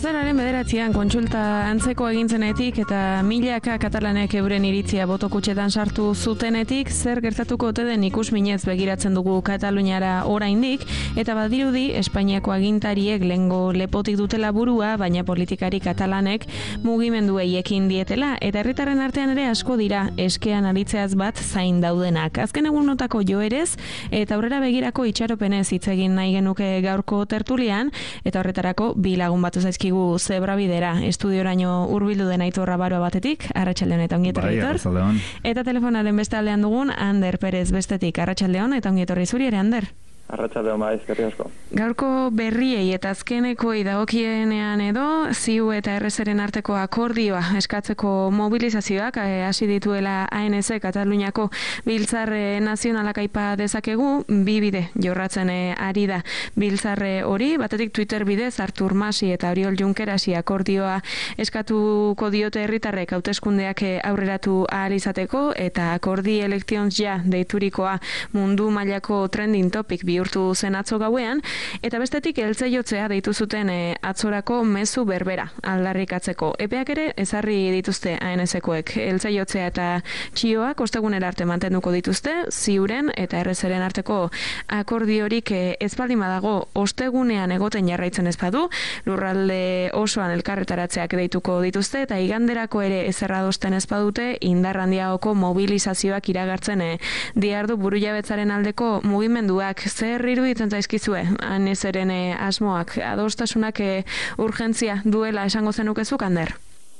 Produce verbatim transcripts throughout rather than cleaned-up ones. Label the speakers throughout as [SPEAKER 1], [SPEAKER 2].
[SPEAKER 1] Otsailaren bederatzian kontsulta antzeko egintzenetik eta milaka katalanek euren iritzia botokutxetan sartu zutenetik, zer gertatuko ote den ikusminez begiratzen dugu Kataluniara oraindik, eta badirudi Espainiako agintariek lehengo lepotik dutela burua, baina politikari katalanek mugimenduei ekin dietela, eta herritarren artean ere asko dira eskean aritzeaz bat zain daudenak. Azken egunotako joerez eta aurrera begirako itxaropenez hitz egin nahi genuke gaurko tertulian, eta horretarako bi lagun batu zaizkigu Zebrabidera estudioraino hurbildu den Aitor Rabaroa batetik, arratsaldeon eta ongi etorri Aitor. Eta telefonaren beste aldean dugun Ander Perez bestetik, arratsaldeon eta ongi etorri zuri ere Ander.
[SPEAKER 2] Arratsaldeon bai, eskerrik asko.
[SPEAKER 1] Gaurko berriei eta azkenekoi dagokienean edo ziu eta errezeren arteko akordioa eskatzeko mobilizazioak hasi dituela A N S Kataluniako Biltzar Nazionalak aipa dezakegu, bi bide jorratzen ari da Biltzar hori, batetik Twitter bidez Artur Masi eta Oriol Junquerasi akordioa eskatuko diote herritarrek hauteskundeak aurreratu ahal izateko, eta akordi elections ja deiturikoa mundu mailako trending topic bi bihurtu zen atzo gauean, eta bestetik eltzeiotzea deitu zuten e, atzorako mezu berbera aldarrikatzeko. Epeak ere ezarri dituzte A N S-koek. Eltzeiotzea eta txioak ostegunera arte mantenduko dituzte, ziuren eta errezeren arteko akordiorik e, ezbaldin badago ostegunean egoten jarraitzen ezpadu, lurralde osoan elkarretaratzeak deituko dituzte, eta iganderako ere ezerradosten ezpadute indar handiagoko mobilizazioak iragartzen e, diardu burujabetzaren aldeko mugimenduak. Zer iruditzen zaizkizue, anezeren e, asmoak, adostasunak e, urgentzia duela esango zenukezuk, Ander?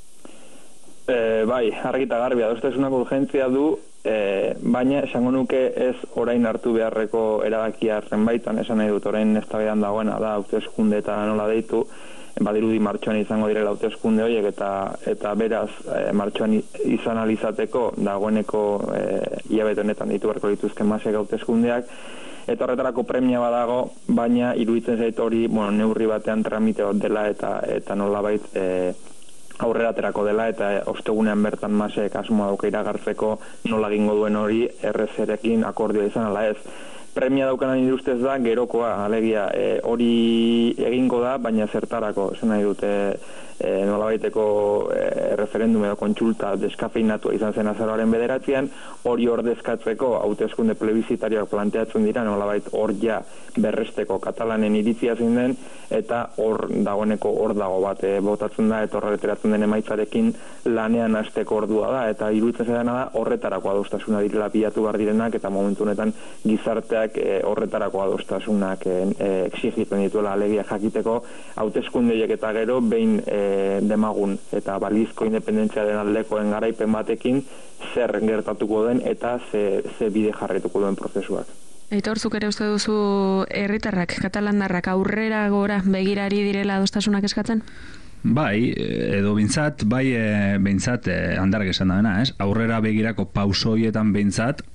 [SPEAKER 2] E, bai, argita garbi, adostasunak urgentzia du, e, baina esango nuke ez orain hartu beharreko erabakia baitan, esan nahi dut, orain eztabaidan dagoena da hauteskunde eta nola deitu, badirudi martxoan izango direla hauteskunde horiek, eta eta beraz e, martxoan izan alizateko dagoeneko e, hilabete honetan ditu beharko dituzken masek hauteskundeak, eta horretarako premia badago, baina iruditzen zait hori, bueno, neurri batean tramite bat dela eta eta nolabait e, aurrera aterako dela, eta ostegunean bertan masek asmoa dauka iragartzeko nola egingo duen hori errezerekin akordioa izan ala ez. Premia daukanan ustez da gerokoa, alegia e, hori egingo da, baina zertarako, esan nahi dute e, nolabaiteko e, referendum edo kontsulta deskafeinatua izan zen azaroaren bederatzean, hori ordezkatzeko hauteskunde plebiszitarioak planteatzen dira, nolabait hor ja berresteko katalanen iritzia zein den, eta hor dagoeneko hor dago bat e, botatzen da, eta horreteratzen den emaitzarekin lanean hasteko ordua da, eta iruditzen zedana da horretarako adostasuna direla bilatu behar direnak, eta momentu honetan gizarteak E, horretarako adostasunak e, e, exigitzen dituela, alegia jakiteko hauteskundeiek eta gero behin e, demagun eta balizko independentziaren aldekoen garaipen batekin zer gertatuko den eta ze, ze bide jarretuko duen prozesuak.
[SPEAKER 1] Aitor, zuk ere uste duzu herritarrak, katalandarrak aurrera gora begirari direla adostasunak eskatzen?
[SPEAKER 3] Bai, edo bintzat, bai e, bintzat, e, Andarrak esan da, ez? Aurrera begirako pausoietan bintzat,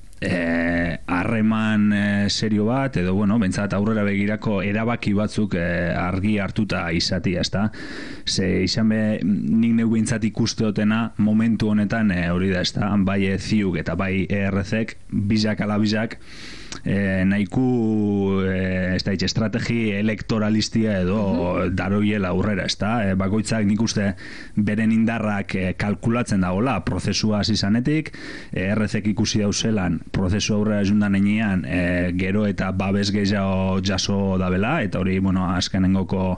[SPEAKER 3] harreman e, e, serio bat, edo, bueno, bentsat aurrera begirako erabaki batzuk e, argi hartuta izatia, ezta? Ze izan be, nik neu bentsat ikusteotena momentu honetan e, hori da, ezta? Bai e, ziuk eta bai E R Z-ek, bizak ala bizak, e, nahiku e, ez da, estrategi elektoralistia edo uh-huh. daroiela aurrera, ezta? E, bakoitzak nik uste beren indarrak e, kalkulatzen dagoela, prozesua izanetik, E R Z-ek ikusi dauzelan prozesu aurrera jundan enean e, gero eta babes gehiago jaso dabela, eta hori, bueno, azkenengoko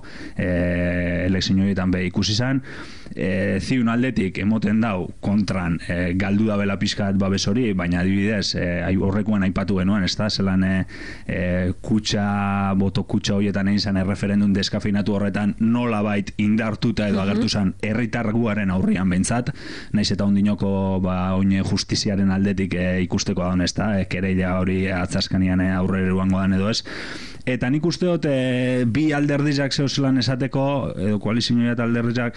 [SPEAKER 3] e, elekzioetan be ikusi izan, e, ziun aldetik emoten dau kontran e, galdu dabela pixkat babes hori, baina adibidez e, horrekoan aipatu genuen, ez da, zelan e, e, kutsa, boto kutsa horietan egin zen erreferendun deskafeinatu horretan nola bait indartuta edo agertu zen herritarguaren aurrian bentsat, naiz eta ondinoko ba, oine justiziaren aldetik e, ikusteko da honesta, e, kereila hori atzaskanian e, aurrera eruango dan edo ez. Eta nik uste dut e, bi alderdizak zeuzelan esateko, edo koalizioa eta alderdizak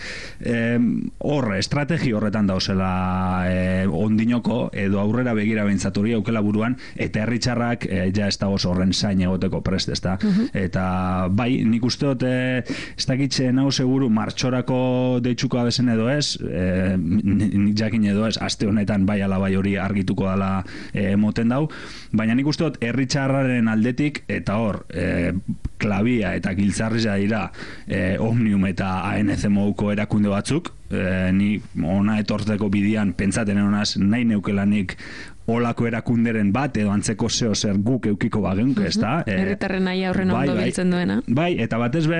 [SPEAKER 3] hor, e, estrategi horretan dauzela e, ondinoko, edo aurrera begira bentsat hori aukela buruan, eta herritxarrak e, ja ez dagoz horren zain egoteko prest, ez da. Uh-huh. Eta bai, nik uste dut, e, ez dakitxe nago seguru, martxorako deitsuko abezen edo ez, e, nik jakin edo ez, aste honetan bai ala bai hori argituko dala e, moten dau, baina nik uste dut herritxarraren aldetik, eta hor, e, Klabia eta Giltzarria dira e, Omnium eta A N C moduko erakunde batzuk, e, ni ona etortzeko bidian pentsaten honaz nahi neukelanik olako erakunderen bat edo antzeko zeo zer guk eukiko bageunk, ez da?
[SPEAKER 1] Herritarren nahi aurren ondo
[SPEAKER 3] bai,
[SPEAKER 1] biltzen duena.
[SPEAKER 3] Bai, eta batez be,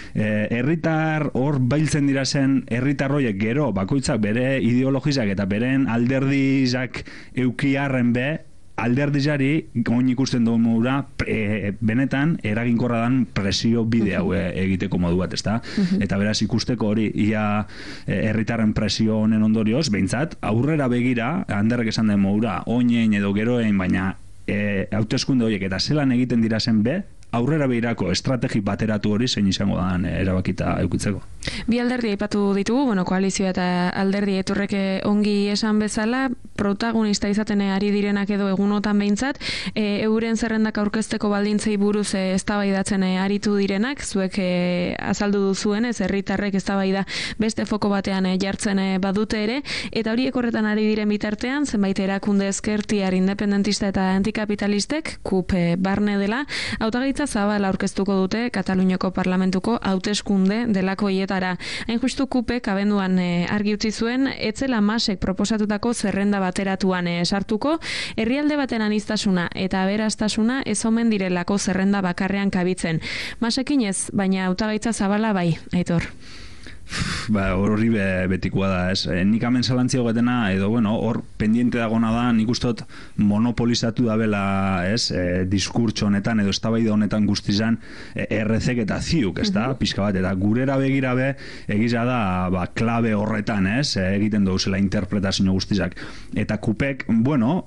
[SPEAKER 3] herritar hor bailtzen dira zen herritar horiek gero, bakoitzak bere ideologizak eta beren alderdizak eukiarren be, alderdizari oin ikusten dugu modura e, benetan eraginkorra dan presio bide hau e, egiteko modu bat, ezta? Uh-huh. Eta beraz ikusteko hori ia herritarren presio honen ondorioz, behintzat, aurrera begira, handerrek esan den modura, oinen edo geroen, baina e, hauteskunde horiek eta zelan egiten dira zen be, aurrera behirako estrategi bateratu hori zein izango da erabakita eukitzeko.
[SPEAKER 1] Bi alderdi aipatu ditugu, bueno, koalizioa eta alderdi eturrek ongi esan bezala, protagonista izaten ari direnak edo egunotan behintzat, e, euren zerrendak aurkezteko baldintzei buruz e, eztabaidatzen e, aritu direnak, zuek e, azaldu duzuen, ez herritarrek eztabaida beste foko batean e, jartzen e, badute ere, eta horiek horretan ari diren bitartean, zenbait erakunde ezkertiar independentista eta antikapitalistek, kup e, barne dela, hautagaitza zabala aurkeztuko dute Kataluniako parlamentuko hauteskunde delako hietara. Hain justu kupek abenduan e, argi utzi zuen, etzela Masek proposatutako zerrenda bateratuan e, sartuko, herrialde baten aniztasuna eta aberastasuna ez omen direlako zerrenda bakarrean kabitzen. Masekin ez, baina hautagaitza zabala bai, Aitor.
[SPEAKER 3] Ba, horri be, betikoa da, ez? E, nik hemen zalantzia goetena, edo, bueno, hor pendiente dagona da, nik ustot monopolizatu dabela, ez? E, diskurtso honetan, edo eztabaida honetan guztizan, e, errezek eta ziuk, ez da? Uh-huh. Pixka bat, eta gurera begira be, egiza da, ba, klabe horretan, ez? E, egiten duzela interpretazio guztizak. Eta kupek, bueno,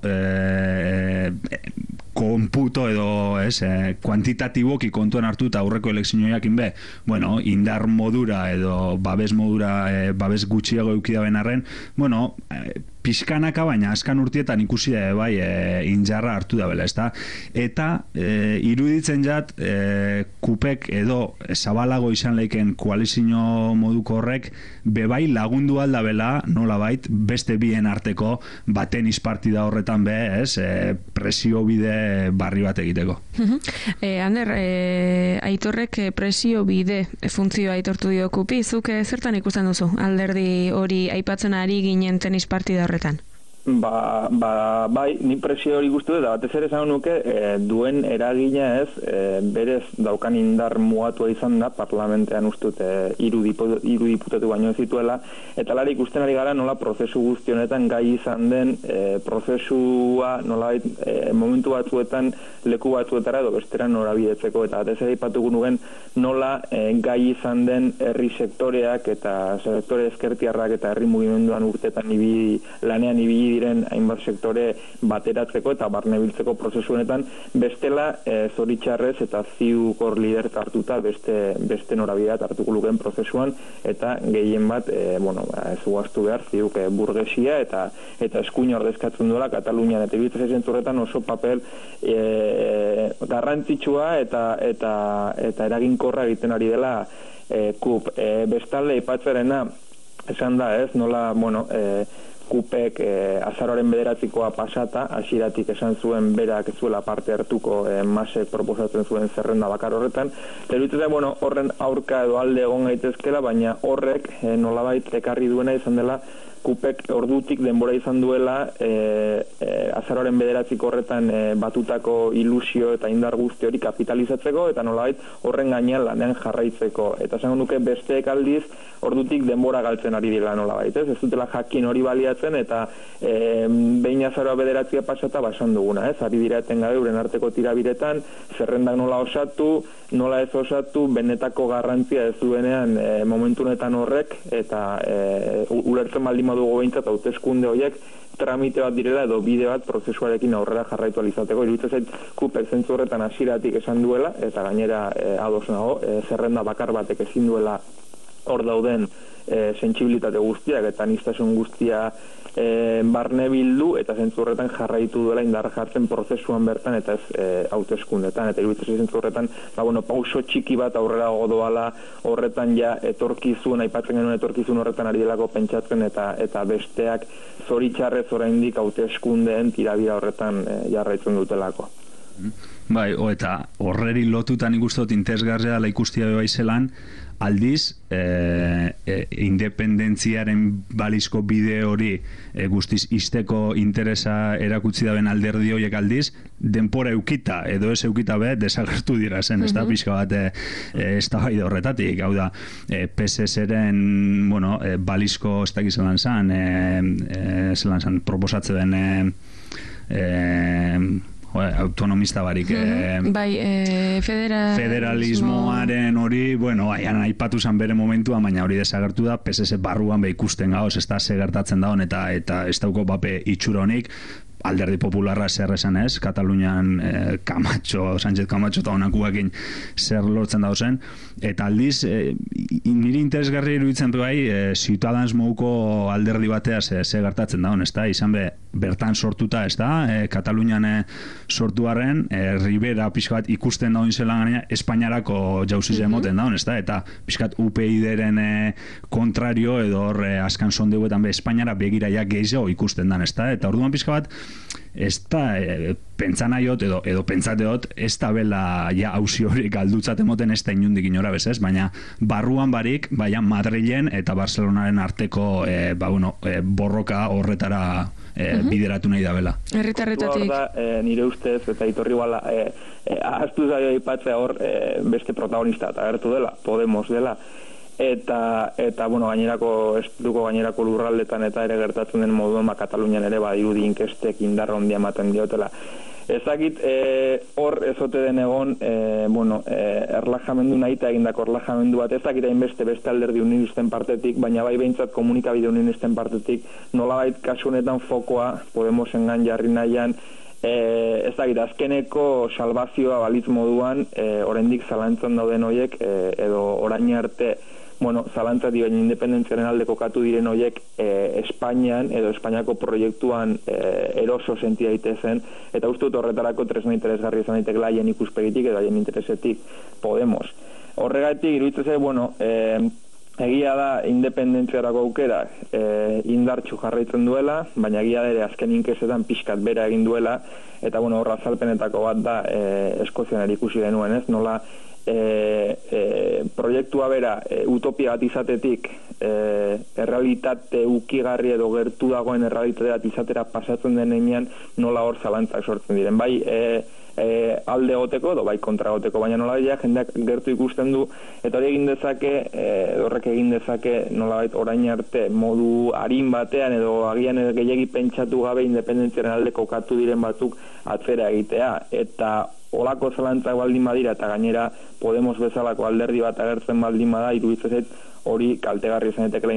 [SPEAKER 3] e, e, konputo edo, ez, e, kuantitatiboki kontuan hartu eta aurreko elekzioakin be, bueno, indar modura edo babes modura, e, babes gutxiago eukida benarren, bueno, e, pixkanaka, baina askan urtietan ikusi da, bai, e, injarra hartu da bela, ezta? Eta e, iruditzen jat, e, kupek edo zabalago izan leiken koalizio moduko horrek, bebai lagundu alda bela, nola bait, beste bien arteko baten izpartida horretan be, ez, e, presio bide barri bat egiteko.
[SPEAKER 1] e, Ander, e, Aitorrek presio bide funtzioa aitortu dio kupi, zuk zertan ikusten duzu alderdi hori aipatzen ari ginen tenis partida horretan?
[SPEAKER 2] Ba, ba, bai, ni presio hori guztu eta batez ere esan nuke e, duen eragina ez, e, berez daukan indar mugatua izan da, parlamentean ustut e, hiru diputatu baino zituela, eta lara ikusten ari gara nola prozesu guzti honetan gai izan den, e, prozesua nola e, momentu batzuetan leku batzuetara edo bestera norabidetzeko, eta batez ere ipatuko nuken nola e, gai izan den herri sektoreak eta sektore ezkertiarrak eta herri mugimenduan urtetan ibili, lanean ibili diren hainbat sektore bateratzeko eta barnebiltzeko prozesu honetan bestela e, zoritxarrez eta ziukor lider hartuta beste beste norabideak hartuko lukeen prozesuan eta gehien bat e, bueno, ez uaztu behar ziuk e, burgesia eta eta eskuina ordezkatzen duela Katalunian eta ibiltzen zentzurretan oso papel e, garrantzitsua eta eta eta eraginkorra egiten ari dela e, kup e, bestalde aipatzarena esan da, ez, nola, bueno, e, kupek eh, azaroaren bederatzikoa pasata, hasieratik esan zuen berak zuela parte hartuko eh, Masek proposatzen zuen zerrenda bakar horretan. Teruitzea, bueno, horren aurka edo alde egon gaitezkela, baina horrek eh, nolabait ekarri duena izan dela kupek ordutik denbora izan duela e, e, azaroaren bederatziko horretan e, batutako ilusio eta indar guzti hori kapitalizatzeko eta nolabait horren gainean lanean jarraitzeko. Eta esango nuke besteek aldiz ordutik denbora galtzen ari dira nolabait, ez? Ez dutela jakin hori baliatzen eta e, behin azaroa bederatzia pasata basan duguna, ez? Ari dira etengabe uren arteko tirabiretan, zerrendak nola osatu, nola ez osatu, benetako garrantzia ez duenean e, momentu honetan horrek eta e, ulertzen baldin modugu behintzat hauteskunde horiek tramite bat direla edo bide bat prozesuarekin aurrera jarraitu alizateko. Iruditzen zait kupek zentzu horretan hasieratik esan duela eta gainera e, ados nago, e, zerrenda bakar batek ezin duela hor dauden e, sentsibilitate guztiak eta aniztasun guztia e, barne bildu eta zentzu horretan jarraitu duela indarra jartzen prozesuan bertan eta ez e, hauteskundetan eta iruditzen zentzu horretan ba, bueno, pauso txiki bat aurrera godoala horretan ja etorkizun, aipatzen genuen etorkizun horretan ari delako pentsatzen eta eta besteak zoritxarrez oraindik hauteskundeen tirabira horretan e, jarraitzen dutelako.
[SPEAKER 3] Bai, o eta horreri lotutan ikustot interesgarria dela ikustia bai zelan, aldiz e, e, independentziaren balizko bide hori e, guztiz izteko interesa erakutsi daben alderdi horiek aldiz, denpora eukita, edo ez eukita be, desagertu dira zen, ez da, pixka bat e, ez da bai horretatik, hau da, e, P S S-eren, bueno, e, balizko, ez dakiz zelan zan, e, e, zelan zan, proposatze den, e, e, autonomista barik eh,
[SPEAKER 1] bai, eh, federa...
[SPEAKER 3] federalismoaren hori, bueno, aian aipatu zan bere momentua, baina hori desagertu da, P S S barruan be ikusten gauz, ez da segertatzen daun, eta eta ez dauko bape itxura honik, alderdi popularra zer esan ez, Katalunian eh, Camacho, Sánchez Camacho eta honakuekin zer lortzen dauzen, eta aldiz eh, niri interesgarri iruditzen bai eh, Ciutadans mouko alderdi batea ze, ze gertatzen daun, ez da, izan be bertan sortuta, ez da, eh, Katalunian eh, sortuaren eh, Rivera pixka bat ikusten daun zelan gaina Espainiarako jauzize emoten daun, ez da, eta pixkat U P I-deren eh, kontrario edo hor eh, askan sondeuetan be Espainiara begiraia gehiago ikusten dan, ez da, eta orduan pixka bat ez da, e, pentsan aiot, edo, edo pentsateot, ez da bela ja hausi hori galdutzat emoten ez da inundik inora bezez, baina barruan barik, baina Madrilen eta Barcelonaren arteko e, ba, bueno, e, borroka horretara e, uh-huh. bideratu nahi da bela.
[SPEAKER 1] Herritarretatik.
[SPEAKER 2] E, nire ustez, eta itorri bala, e, e, ahaztu zaio ipatzea hor e, beste protagonista, eta agertu dela, Podemos dela, eta eta bueno, gainerako estuko gainerako lurraldetan eta ere gertatzen den moduan ba Katalunian ere badirudi inkestek indar handia ematen diotela. Ezagik eh hor ezote den egon eh bueno, eh erlajamendu nahita egindako erlajamendu bat ezakit hainbeste beste alderdi unionisten partetik, baina bai behintzat komunikabide unionisten partetik nolabait kasu honetan fokoa Podemosengan jarri nahian Eh, ez dakit, azkeneko salvazioa balitz moduan eh, oraindik zalantzan dauden hoiek eh, edo orain arte bueno, zalantza dioen independentziaren alde kokatu diren hoiek eh, Espainian edo Espainiako proiektuan eh, eroso senti daitezen, eta uste dut horretarako tresna interesgarri izan daiteke haien ikuspegitik edo haien interesetik Podemos. Horregatik iruditzen zait, bueno, eh, egia da independentziarako aukera eh, indartsu jarraitzen duela, baina egia da ere azken inkesetan pixkat bera egin duela, eta bueno, horra azalpenetako bat da eh, Eskozian ikusi genuen, ez? Nola E, e, proiektua bera e, utopia bat izatetik e, errealitate ukigarri edo gertu dagoen errealitate bat izatera pasatzen denean nola hor zalantzak sortzen diren, bai e, e, alde goteko edo bai kontra goteko, baina nola ja jendeak gertu ikusten du, eta hori egin dezake e, horrek egin dezake nolabait orain arte modu arin batean edo agian gehiegi pentsatu gabe independentziaren alde kokatu diren batzuk atzera egitea, eta olako zalantzak baldin badira eta gainera Podemos bezalako alderdi bat agertzen baldin bada, iruditzen zait hori kaltegarri izan daitekeela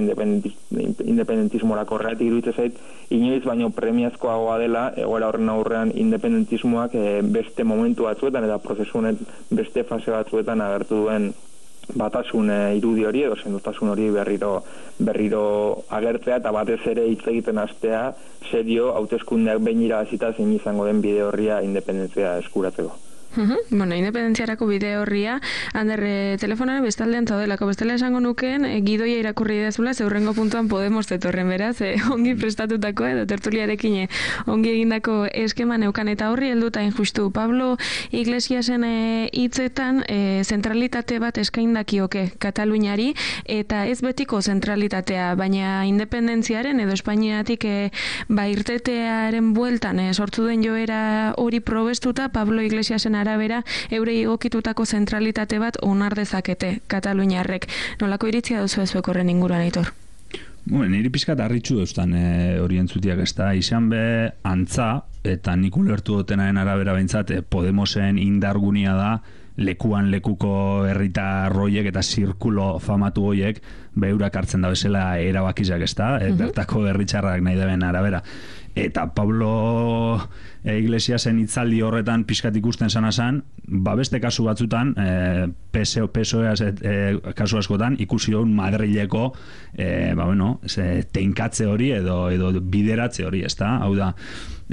[SPEAKER 2] independentismorako. Horregatik iruditzen zait inoiz baino premiazkoagoa dela egoera horren aurrean independentismoak e, beste momentu batzuetan eta prozesu honen beste fase batzuetan agertu duen batasun e, irudi hori edo sendotasun hori berriro berriro agertzea eta batez ere hitz egiten hastea serio hauteskundeak behin irabazita zein izango den bide horria independentzia eskuratzeko.
[SPEAKER 1] Uh-huh. Bueno, independentziarako bide horria, Ander, e, telefonaren bestaldean zaudelako, bestela esango nukeen, e, gidoia irakurri dezula, zeurrengo puntuan Podemos zetorren beraz, e, ongi prestatutako edo tertuliarekin e, ongi egindako eskema neukan, eta horri helduta injustu. Pablo Iglesiasen hitzetan e, zentralitate bat eskaindakioke Kataluniari, eta ez betiko zentralitatea, baina independentziaren edo Espainiatik e, ba irtetearen bueltan e, sortu den joera hori probestuta, Pablo Iglesiasen arabera eurei egokitutako zentralitate bat onar dezakete Kataluniarrek. Nolako iritzia duzu ezuek horren inguruan, Aitor?
[SPEAKER 3] Bueno, niri pizkat harritxu deustan e, orientzutiak ez da, izan be antza, eta nik ulertu dutenaren arabera behintzat, e, Podemosen indargunia da, lekuan lekuko herritar roiek eta zirkulo famatu hoiek beurak hartzen da bezala erabakizak, ez da, e, bertako herritxarrak nahi deben arabera. Eta Pablo Iglesiasen hitzaldi horretan pixkat ikusten sanazan, ba beste kasu batzutan, e, P S O, P S O E e, kasu askotan, ikusi hon Madrileko e, ba bueno, ze, teinkatze hori edo, edo bideratze hori, ez da? Hau da,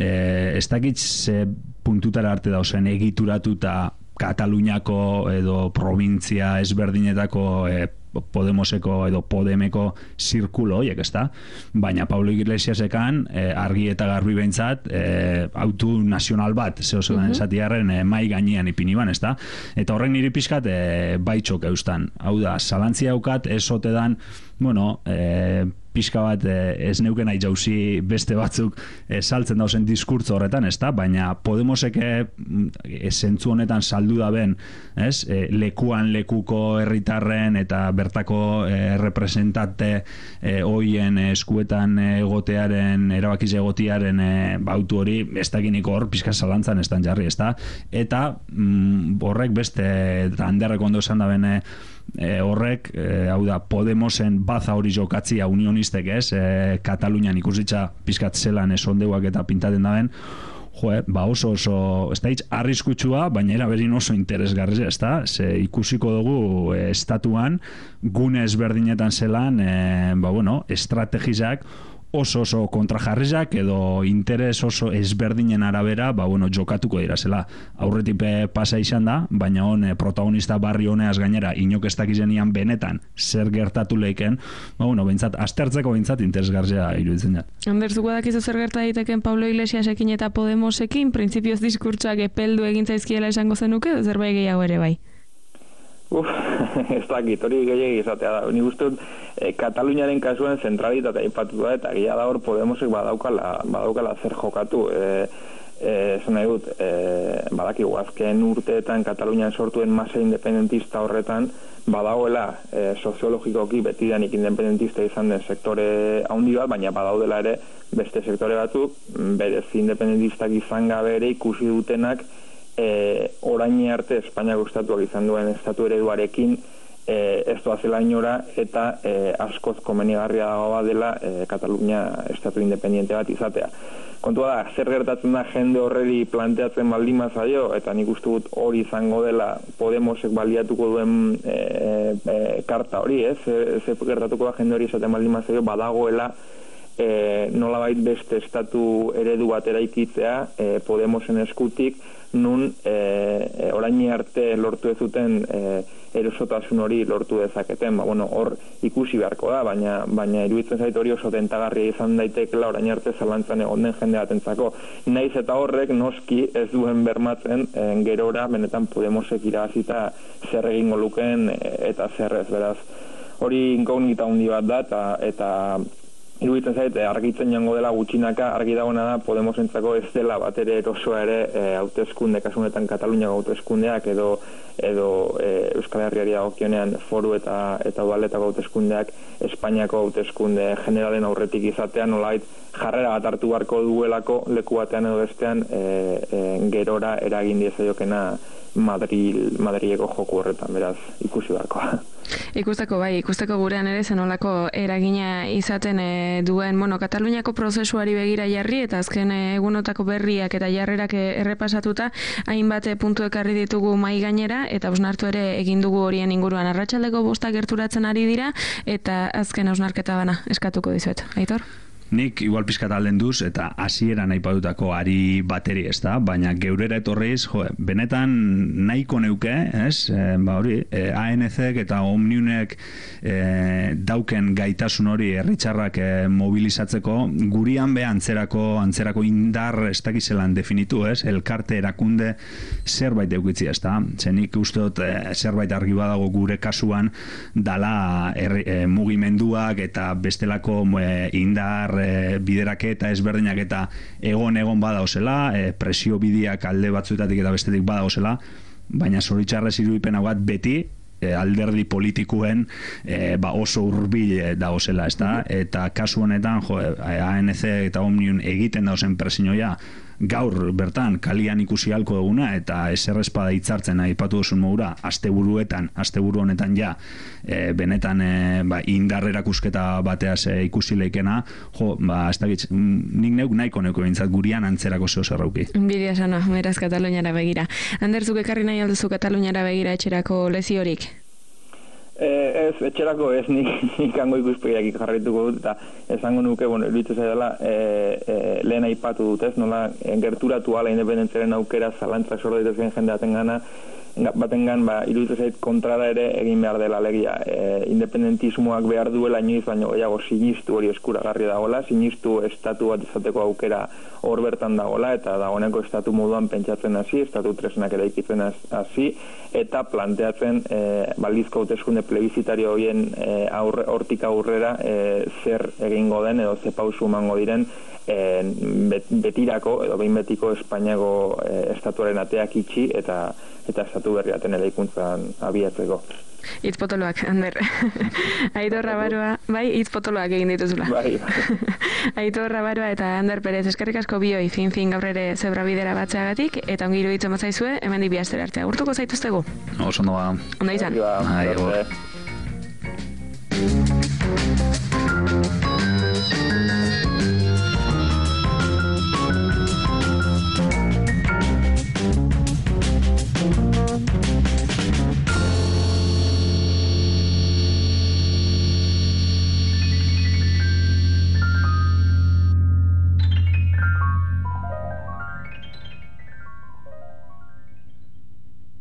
[SPEAKER 3] e, ez dakit ze puntutara arte dauzen egituratuta Kataluniako edo provintzia ezberdinetako e, Podemoseko edo Podemeko zirkulo horiek, ezta? Baina Pablo Iglesiasekan eh, argi eta garbi behintzat eh, autu nazional bat, zeo zelan uh-huh. esatiarren eh, mai gainean ipini ban, ezta? Eta horrek niri pixkat eh, baitxok eustan. Hau da, zalantzia haukat esote dan, bueno, eh, pixka bat ez neuken nahi jauzi beste batzuk e, saltzen dauzen diskurtzo horretan, ezta? Baina Podemosek e, zentzu honetan saldu da ben, ez? E, lekuan lekuko herritarren eta bertako e, representante e, hoien eskuetan egotearen, erabakiz egotiaren e, bautu hori, ez dakinik hor, pixka zalantzan estan jarri, ezta? Eta mm, horrek beste handerrek ondo esan da ben E, horrek, e, hau da, Podemosen baza hori jokatzia unionistek, ez? E, Katalunian ikusitza pizkat zelan esondeuak eta pintaten daben, jo, ba oso oso, ez da hitz, arriskutsua, baina era berin oso interesgarria, ez da? Ze ikusiko dugu e, estatuan, gune ezberdinetan zelan, e, ba bueno, estrategizak oso oso kontrajarrizak edo interes oso ezberdinen arabera, ba bueno, jokatuko dira zela. Aurretik pasa izan da, baina hon protagonista barri honeaz gainera inok ez dakizenian benetan zer gertatu leiken, ba bueno, behintzat, aztertzeko behintzat interesgarria iruditzen da.
[SPEAKER 1] Ander, zuko dakizu zer gerta daiteken Pablo Iglesiasekin eta Podemosekin, printzipioz diskurtsak epeldu egin zaizkiela esango zenuke, edo zerbait gehiago ere bai?
[SPEAKER 2] Uf, ez dakit, hori gehiagi izatea da. Nik uste dut, e, Kataluniaren kasuen zentralitatea aipatu da, eta gila da hor Podemosek badaukala, badaukala zer jokatu. E, e, esan nahi dut, e, badakigu, azken urteetan Katalunian sortuen masa independentista horretan, badagoela e, soziologikoki betidanik independentista izan den sektore handi bat, baina badaudela ere beste sektore batzuk, berez independentistak izan gabe ere ikusi dutenak, E, orain arte Espainiako estatuak izan duen estatu ereduarekin e, ez doazela inora eta e, askoz komenigarria dagoa dela e, Katalunia estatu independiente bat izatea. Kontua da, zer gertatzen da jende horreri planteatzen baldin mazaio, eta nik uste dut hori izango dela Podemosek baliatuko duen e, e, karta hori, ez? Zer gertatuko da jende hori izaten baldin mazaio, badagoela E, nolabait beste estatu eredu bat eraikitzea e, Podemosen eskutik, nun e, e, orain arte lortu ez zuten e, erosotasun hori lortu dezaketen. Ba, bueno, hor ikusi beharko da, baina, baina iruditzen zait hori oso tentagarria izan daitekela orain arte zalantzan egon den jende batentzako. Naiz eta horrek noski ez duen bermatzen e, gerora benetan Podemosek irabazita zer egingo lukeen e, eta zer ez, beraz. Hori inkognita handi bat da, eta, eta iruditzen zait, argitzen joango dela gutxinaka, argi dagoena da Podemosentzako ez dela bat ere erosoa ere e, hauteskunde, kasunetan Kataluniako hauteskundeak edo edo e, Euskal Herriari dagokionean foru eta eta udaletako hauteskundeak Espainiako hauteskunde generalen aurretik izatea, nolait jarrera bat hartu beharko duelako leku batean edo bestean e, e, gerora eragin diezaiokena Madril, Madrileko joku horretan, beraz, ikusi beharko.
[SPEAKER 1] Ikusteko bai, ikusteko gurean ere zenolako eragina izaten e, duen, bueno, Kataluniako prozesuari begira jarri eta azken e, egunotako berriak eta jarrerak e, errepasatuta hainbat puntu ekarri ditugu mai gainera eta hausnartu ere egin dugu horien inguruan. Arratsaldeko bostak gerturatzen ari dira eta azken hausnarketa bana eskatuko dizuet. Aitor?
[SPEAKER 3] Nik igual pizkat alden duz eta hasieran aipatutako ari bateri, ez da, baina geurera etorriz, jo, benetan nahiko neuke, ez, e, ba hori, e, A N C-ek eta Omniunek e, dauken gaitasun hori herritarrak e, mobilizatzeko, gurian be antzerako, antzerako indar ez dakizelan definitu, ez, elkarte erakunde zerbait eukitzi, ez da, zenik uste dut e, zerbait argi badago gure kasuan dala er, e, mugimenduak eta bestelako e, indar E, bideraketa ezberdinak eta egon egon badauzela, e, presio bidiak alde batzuetatik eta bestetik badauzela, baina zoritxarrez irudipena bat beti e, alderdi politikuen e, ba oso hurbil e, dauzela, ezta? Eta kasu honetan, jo, A N C eta Omnium egiten dauzen presioia gaur bertan kalian ikusi halko duguna eta eserrezpada hitzartzen aipatu duzun modura asteburuetan, asteburu honetan ja e, benetan e, ba, indar erakusketa bateaz e, ikusi leikena, jo, ba, ez dakit, nik neuk nahiko neuko bintzat gurian antzerako zeo zerrauki.
[SPEAKER 1] Bidia sana, beraz Kataluniara begira. Ander, zuk ekarri nahi alduzu Kataluniara begira etxerako leziorik?
[SPEAKER 2] Eh, ez, etxerako ez, nik, nik hango ikuspegiak jarrituko dut, eta esango nuke, bueno, iruditzen zaidala, e, e, lehen aipatu dut, ez, nola, gerturatu ala independentziaren aukera zalantzak sor daitezen jendeaten gana, batengan ba, iruditzen zait kontrara ere egin behar dela alegia. E, independentismoak behar duela inoiz baino gehiago sinistu hori eskuragarri dagoela, sinistu estatu bat izateko aukera hor bertan dagoela, eta dagoeneko estatu moduan pentsatzen hasi, estatu tresnak ere ikitzen hasi, eta planteatzen e, balizko hauteskunde plebizitario horien e, aurre, hortik aurrera e, zer egingo den edo ze pausu emango diren e, bet, betirako edo behin betiko Espainiako e, estatuaren ateak itxi eta eta estatu berri baten eraikuntzan abiatzeko.
[SPEAKER 1] Hitz potoloak, Ander. Aitor Rabaroa, bai, hitz potoloak egin dituzula.
[SPEAKER 2] Bai.
[SPEAKER 1] Aitor Rabaroa eta Ander Perez, eskerrik asko bioi, fin-fin gaur ere zebra bidera batzeagatik, eta ongi iruditzen bazaizue, hemen di bihazter arte. Agurtuko zaituztegu?
[SPEAKER 3] Oso ondo ba.
[SPEAKER 1] Ondo izan.
[SPEAKER 2] Bai,
[SPEAKER 3] Aio.